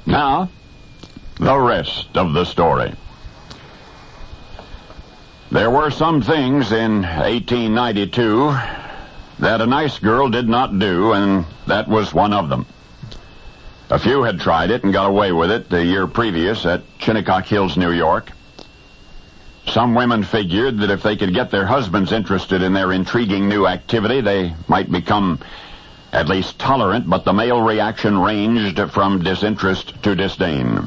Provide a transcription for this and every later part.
Now, the rest of the story. There were some things in 1892 that a nice girl did not do, and that was one of them. A few had tried it and got away with it the year previous at Shinnecock Hills, New York. Some women figured that if they could get their husbands interested in their intriguing new activity, they might become at least tolerant, but the male reaction ranged from disinterest to disdain.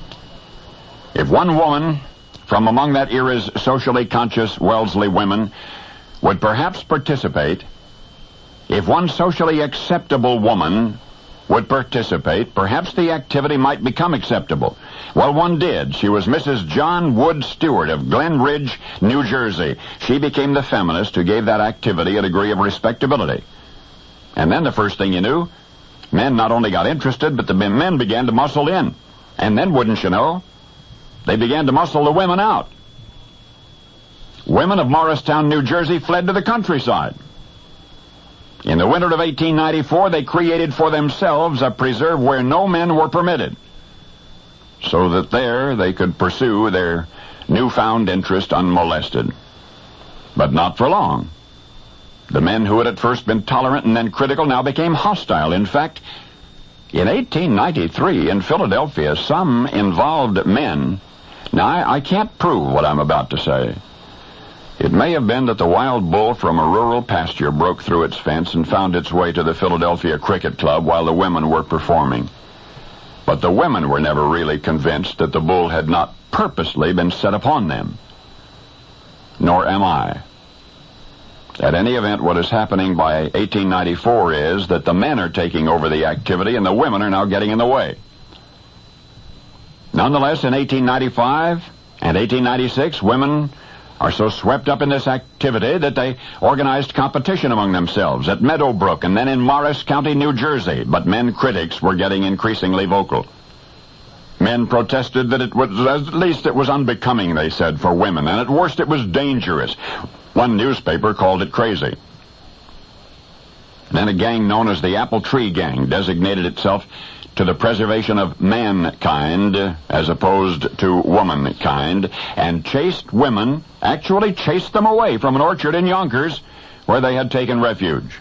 If one woman from among that era's socially conscious Wellesley women would perhaps participate, if one socially acceptable woman would participate, perhaps the activity might become acceptable. Well, one did. She was Mrs. John Wood Stewart of Glen Ridge, New Jersey. She became the feminist who gave that activity a degree of respectability. And then the first thing you knew, men not only got interested, but the men began to muscle in. And then, wouldn't you know, they began to muscle the women out. Women of Morristown, New Jersey fled to the countryside. In the winter of 1894, they created for themselves a preserve where no men were permitted, so that there they could pursue their newfound interest unmolested. But not for long. The men who had at first been tolerant and then critical now became hostile. In fact, in 1893 in Philadelphia, some involved men... Now, I can't prove what I'm about to say. It may have been that the wild bull from a rural pasture broke through its fence and found its way to the Philadelphia Cricket Club while the women were performing. But the women were never really convinced that the bull had not purposely been set upon them. Nor am I. At any event, what is happening by 1894 is that the men are taking over the activity and the women are now getting in the way. Nonetheless, in 1895 and 1896, women are so swept up in this activity that they organized competition among themselves at Meadowbrook and then in Morris County, New Jersey. But men critics were getting increasingly vocal. Men protested that it was unbecoming, they said, for women, and at worst it was dangerous. One newspaper called it crazy. Then a gang known as the Apple Tree Gang designated itself to the preservation of mankind as opposed to womankind, and chased women, actually chased them away from an orchard in Yonkers where they had taken refuge.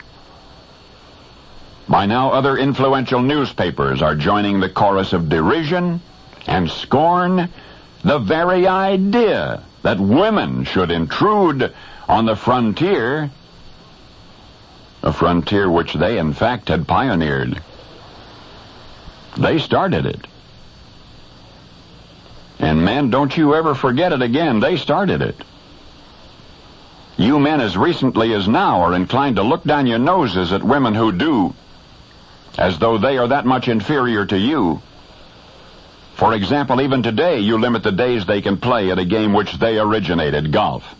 By now, other influential newspapers are joining the chorus of derision and scorn. The very idea that women should intrude on the frontier, a frontier which they, in fact, had pioneered. They started it. And men, don't you ever forget it again. They started it. You men as recently as now are inclined to look down your noses at women who do, as though they are that much inferior to you. For example, even today you limit the days they can play at a game which they originated, golf.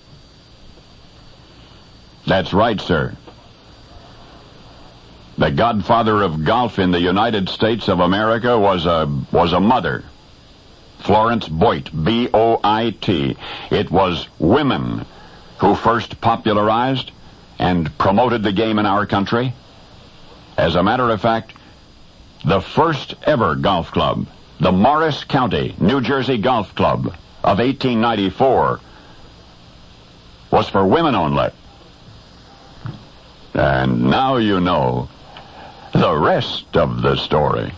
That's right, sir. The godfather of golf in the United States of America was a mother. Florence Boit, B-O-I-T. It was women who first popularized and promoted the game in our country. As a matter of fact, the first ever golf club, the Morris County, New Jersey Golf Club of 1894, was for women only. And now you know the rest of the story.